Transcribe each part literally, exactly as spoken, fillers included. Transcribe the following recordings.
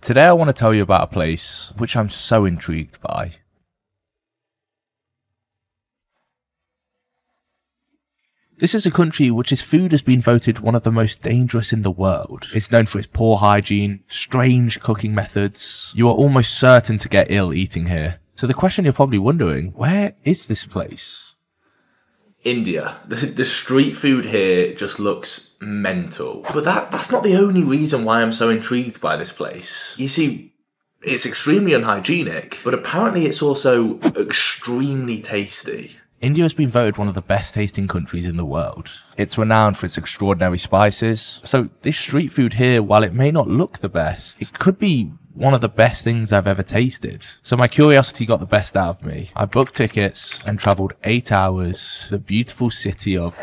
Today I want to tell you about a place which I'm so intrigued by. This is a country which its food has been voted one of the most dangerous in the world. It's known for its poor hygiene, strange cooking methods. You are almost certain to get ill eating here. So the question you're probably wondering, where is this place? India. The, the street food here just looks mental. But that, that's not the only reason why I'm so intrigued by this place. You see, it's extremely unhygienic, but apparently it's also extremely tasty. India has been voted one of the best tasting countries in the world. It's renowned for its extraordinary spices. So this street food here, while it may not look the best, it could be one of the best things I've ever tasted. So my curiosity got the best out of me. I booked tickets and travelled eight hours to the beautiful city of...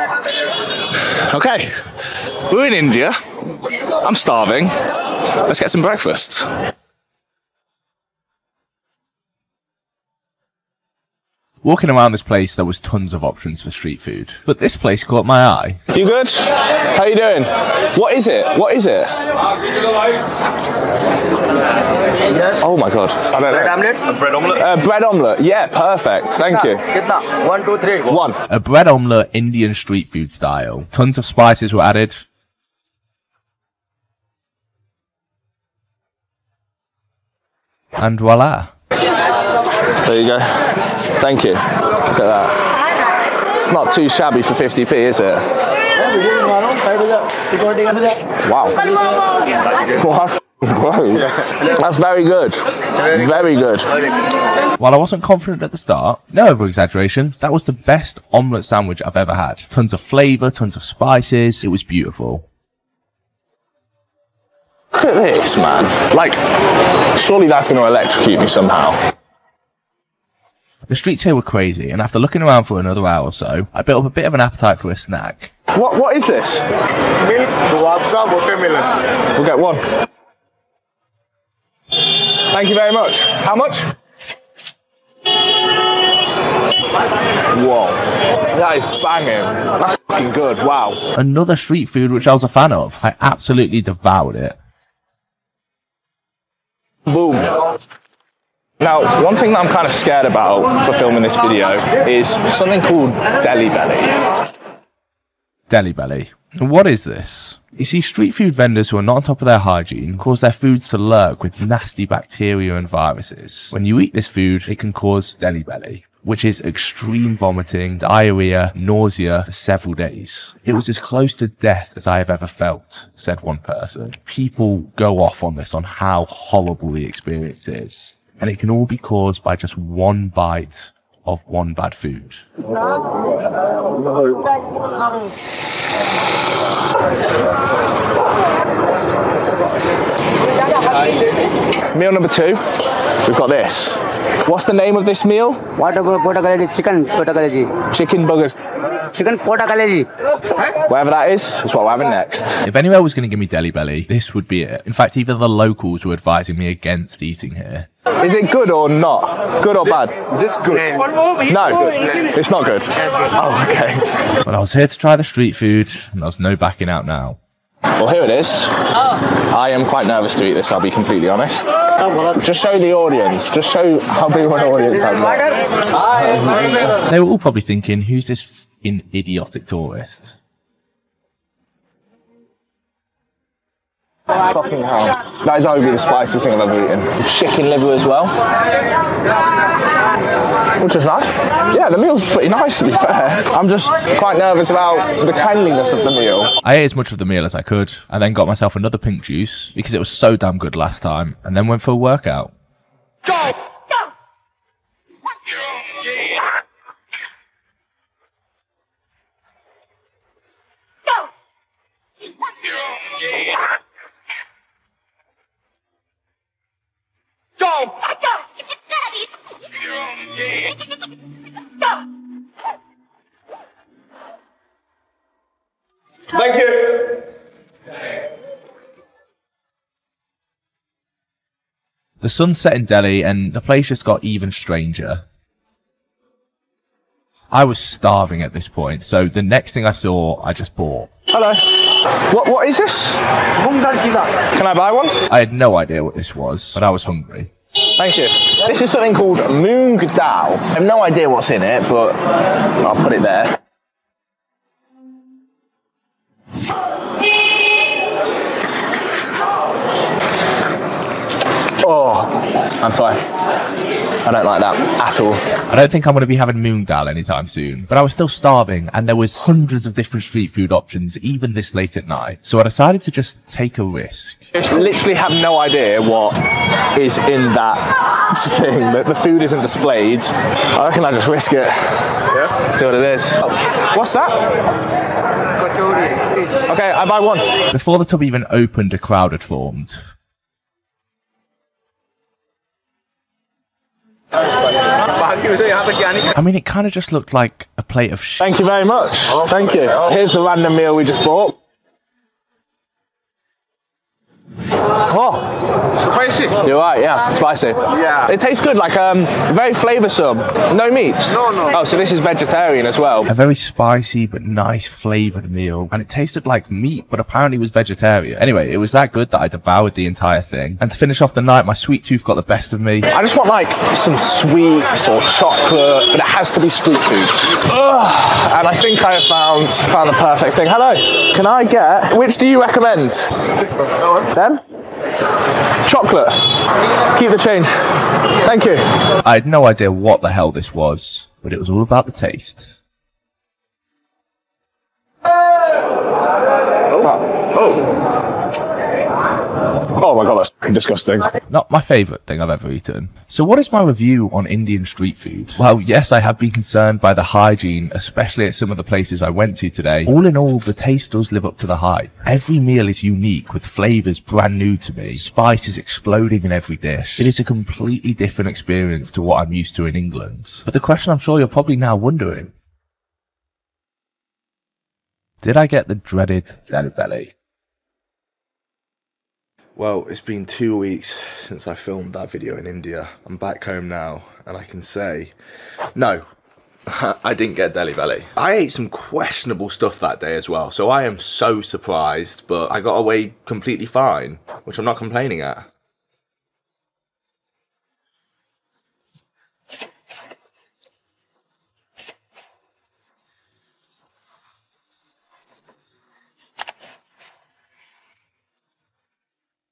Okay, we're in India. I'm starving. Let's get some breakfast. Walking around this place, there was tons of options for street food. But this place caught my eye. You good? How you doing? What is it? What is it? Yes. Oh my god. I don't know. Bread omelette? A bread omelette? Uh, bread omelette. Yeah, perfect. Thank you. Kitna? One, two, three. One. A bread omelette Indian street food style. Tons of spices were added. And voila. There you go. Thank you. Look at that. It's not too shabby for fifty p, is it? Wow. What? Whoa. That's very good. Very good. While I wasn't confident at the start, no over-exaggeration, that was the best omelette sandwich I've ever had. Tons of flavour, tons of spices. It was beautiful. Look at this, man. Like, surely that's going to electrocute me somehow. The streets here were crazy, and after looking around for another hour or so, I built up a bit of an appetite for a snack. What? What is this? Milk, guava, watermelon. We'll get one. Thank you very much. How much? Whoa. That is banging. That's fucking good. Wow. Another street food which I was a fan of. I absolutely devoured it. Boom. Now, one thing that I'm kind of scared about for filming this video is something called Delhi Belly. Delhi Belly. What is this? You see, street food vendors who are not on top of their hygiene cause their foods to lurk with nasty bacteria and viruses. When you eat this food, it can cause Delhi Belly, which is extreme vomiting, diarrhea, nausea for several days. It was as close to death as I have ever felt, said one person. People go off on this on how horrible the experience is. And it can all be caused by just one bite of one bad food. Meal number two, we've got this. What's the name of this meal? What about pota kaleji? Chicken pota kaleji. Chicken burgers. Chicken pota kaleji. Whatever that is, is what we're having next. If anywhere was going to give me Delhi Belly, this would be it. In fact, even the locals were advising me against eating here. Is it good or not? Good or bad? Is this good? No, it's not good. Oh, okay. Well, I was here to try the street food, and there's no backing out now. Well, here it is. I am quite nervous to eat this, I'll be completely honest. Just show the audience. Just show how big of an audience I've got. They were all probably thinking, who's this f***ing idiotic tourist? Fucking hell. That is arguably the spiciest thing I've ever eaten. Chicken liver as well. Which is nice. Yeah, the meal's pretty nice, to be fair. I'm just quite nervous about the cleanliness of the meal. I ate as much of the meal as I could, and then got myself another pink juice, because it was so damn good last time, and then went for a workout. Go! Go! Thank you. The sun set in Delhi, and the place just got even stranger. I was starving at this point, so the next thing I saw, I just bought. Hello. What, what is this? Can I buy one? I had no idea what this was, but I was hungry. Thank you. This is something called moong dal. I have no idea what's in it, but I'll put it there. Oh, I'm sorry. I don't like that at all. I don't think I'm going to be having moong dal anytime soon, but I was still starving and there was hundreds of different street food options even this late at night. So I decided to just take a risk. I literally have no idea what is in that thing. The, the food isn't displayed. I reckon I just risk it. Yeah. See what it is. Oh, what's that? Okay, I buy one. Before the tub even opened, a crowd had formed. I mean, it kind of just looked like a plate of shit. Thank you very much. Thank you. Here's the random meal we just bought. Oh, Spicy. you're right, yeah, spicy. Yeah. It tastes good, like um, very flavoursome. No meat? No, no. Oh, so this is vegetarian as well. A very spicy but nice flavoured meal, and it tasted like meat, but apparently was vegetarian. Anyway, it was that good that I devoured the entire thing. And to finish off the night, my sweet tooth got the best of me. I just want like some sweets or chocolate, but it has to be street food. Ugh. And I think I have found found the perfect thing. Hello, can I get, which do you recommend? Them? Chocolate. Keep the change. Thank you. I had no idea what the hell this was, but it was all about the taste. Oh my god, that's fucking disgusting. Not my favourite thing I've ever eaten. So what is my review on Indian street food? Well, yes, I have been concerned by the hygiene, especially at some of the places I went to today. All in all, the taste does live up to the hype. Every meal is unique, with flavours brand new to me, spices exploding in every dish. It is a completely different experience to what I'm used to in England. But the question I'm sure you're probably now wondering, did I get the dreaded Delhi belly? Well, it's been two weeks since I filmed that video in India. I'm back home now, and I can say, no, I didn't get Delhi belly. I ate some questionable stuff that day as well, so I am so surprised, but I got away completely fine, which I'm not complaining at.